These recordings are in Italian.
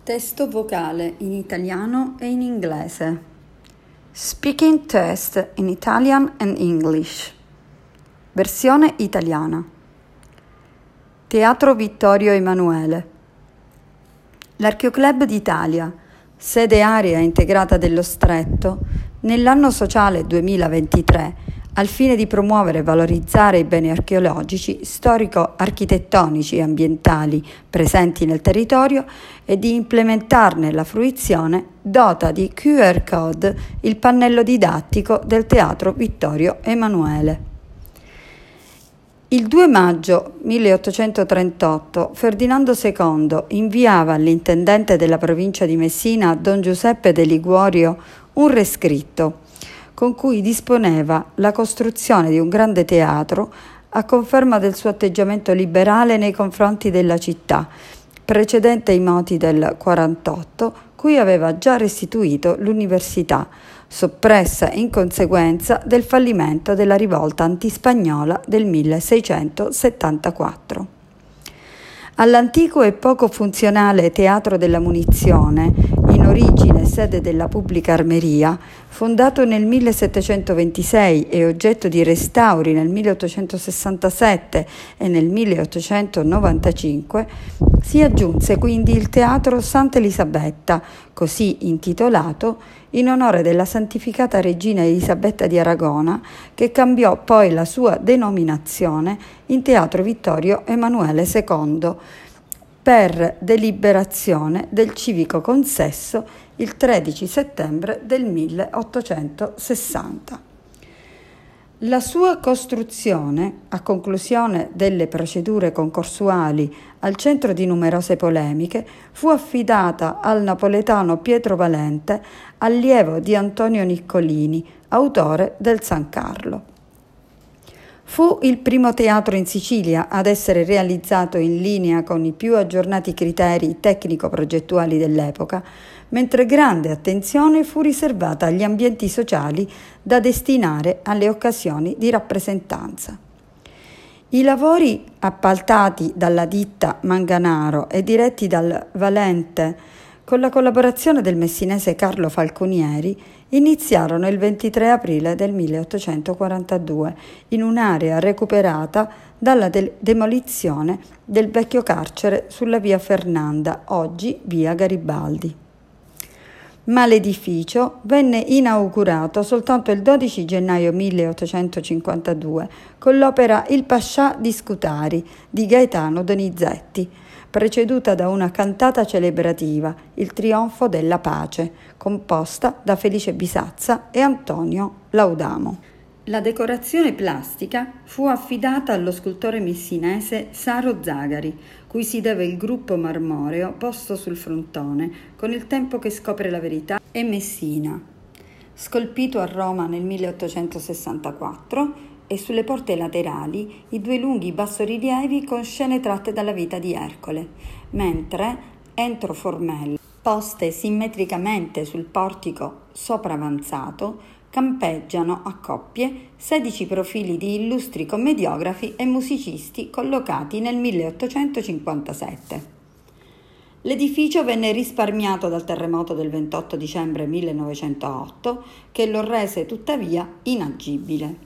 Testo vocale in italiano e in inglese. Speaking test in Italian and English. Versione italiana. Teatro Vittorio Emanuele. L'Archeoclub d'Italia, sede area integrata dello Stretto, nell'anno sociale 2023, al fine di promuovere e valorizzare i beni archeologici, storico-architettonici e ambientali presenti nel territorio e di implementarne la fruizione, dota di QR Code il pannello didattico del Teatro Vittorio Emanuele. Il 2 maggio 1838 Ferdinando II inviava all'intendente della provincia di Messina, Don Giuseppe de Liguorio, un rescritto con cui disponeva la costruzione di un grande teatro a conferma del suo atteggiamento liberale nei confronti della città, precedente ai moti del 48, cui aveva già restituito l'università, soppressa in conseguenza del fallimento della rivolta antispagnola del 1674. All'antico e poco funzionale Teatro della Munizione, in origine sede della pubblica armeria, fondato nel 1726 e oggetto di restauri nel 1867 e nel 1895, si aggiunse quindi il Teatro Santa Elisabetta, così intitolato in onore della santificata regina Elisabetta di Aragona, che cambiò poi la sua denominazione in Teatro Vittorio Emanuele II per deliberazione del civico consesso il 13 settembre del 1860. La sua costruzione, a conclusione delle procedure concorsuali al centro di numerose polemiche, fu affidata al napoletano Pietro Valente, allievo di Antonio Niccolini, autore del San Carlo. Fu il primo teatro in Sicilia ad essere realizzato in linea con i più aggiornati criteri tecnico-progettuali dell'epoca, mentre grande attenzione fu riservata agli ambienti sociali da destinare alle occasioni di rappresentanza. I lavori appaltati dalla ditta Manganaro e diretti dal Valente con la collaborazione del messinese Carlo Falconieri iniziarono il 23 aprile del 1842 in un'area recuperata dalla demolizione del vecchio carcere sulla via Fernanda, oggi via Garibaldi. Ma l'edificio venne inaugurato soltanto il 12 gennaio 1852 con l'opera Il Pascià di Scutari di Gaetano Donizetti, preceduta da una cantata celebrativa, Il Trionfo della Pace, composta da Felice Bisazza e Antonio Laudamo. La decorazione plastica fu affidata allo scultore messinese Saro Zagari, cui si deve il gruppo marmoreo posto sul frontone con Il tempo che scopre la verità e Messina, scolpito a Roma nel 1864, e sulle porte laterali i due lunghi bassorilievi con scene tratte dalla vita di Ercole, mentre entro formelle, poste simmetricamente sul portico sopravanzato, campeggiano a coppie 16 profili di illustri commediografi e musicisti collocati nel 1857. L'edificio venne risparmiato dal terremoto del 28 dicembre 1908, che lo rese tuttavia inagibile.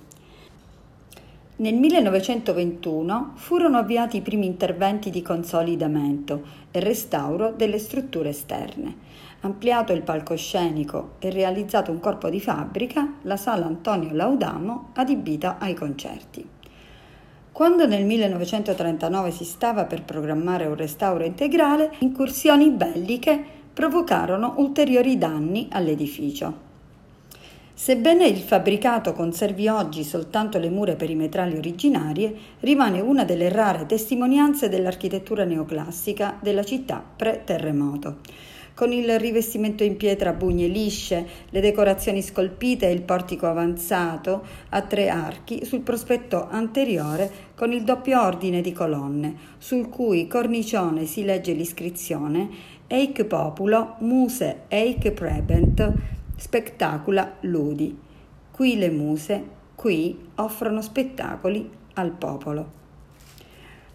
Nel 1921 furono avviati i primi interventi di consolidamento e restauro delle strutture esterne. Ampliato il palcoscenico e realizzato un corpo di fabbrica, la sala Antonio Laudamo adibita ai concerti. Quando nel 1939 si stava per programmare un restauro integrale, incursioni belliche provocarono ulteriori danni all'edificio. Sebbene il fabbricato conservi oggi soltanto le mura perimetrali originarie, rimane una delle rare testimonianze dell'architettura neoclassica della città pre-terremoto. Con il rivestimento in pietra a bugne lisce, le decorazioni scolpite e il portico avanzato a 3 archi sul prospetto anteriore con il doppio ordine di colonne, sul cui cornicione si legge l'iscrizione Eic Populo Muse Eic Prebent Spectacula Ludi. Qui le muse, qui offrono spettacoli al popolo.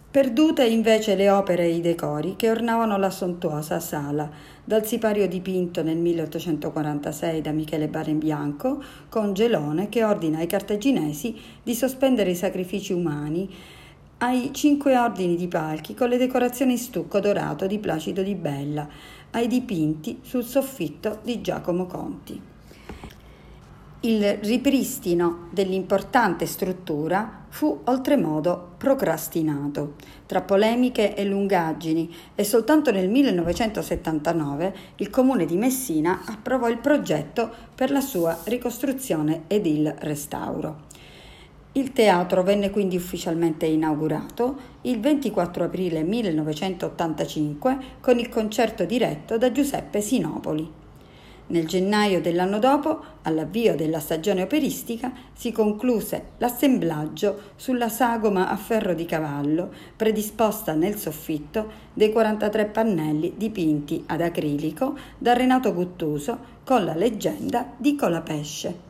Perdute invece le opere e i decori che ornavano la sontuosa sala, dal sipario dipinto nel 1846 da Michele Barebianco, con Gelone che ordina ai cartaginesi di sospendere i sacrifici umani, ai 5 ordini di palchi con le decorazioni in stucco dorato di Placido Di Bella, ai dipinti sul soffitto di Giacomo Conti. Il ripristino dell'importante struttura fu oltremodo procrastinato, tra polemiche e lungaggini, e soltanto nel 1979 il Comune di Messina approvò il progetto per la sua ricostruzione ed il restauro. Il teatro venne quindi ufficialmente inaugurato il 24 aprile 1985 con il concerto diretto da Giuseppe Sinopoli. Nel gennaio dell'anno dopo, all'avvio della stagione operistica, si concluse l'assemblaggio sulla sagoma a ferro di cavallo predisposta nel soffitto dei 43 pannelli dipinti ad acrilico da Renato Guttuso con la leggenda di Colapesce.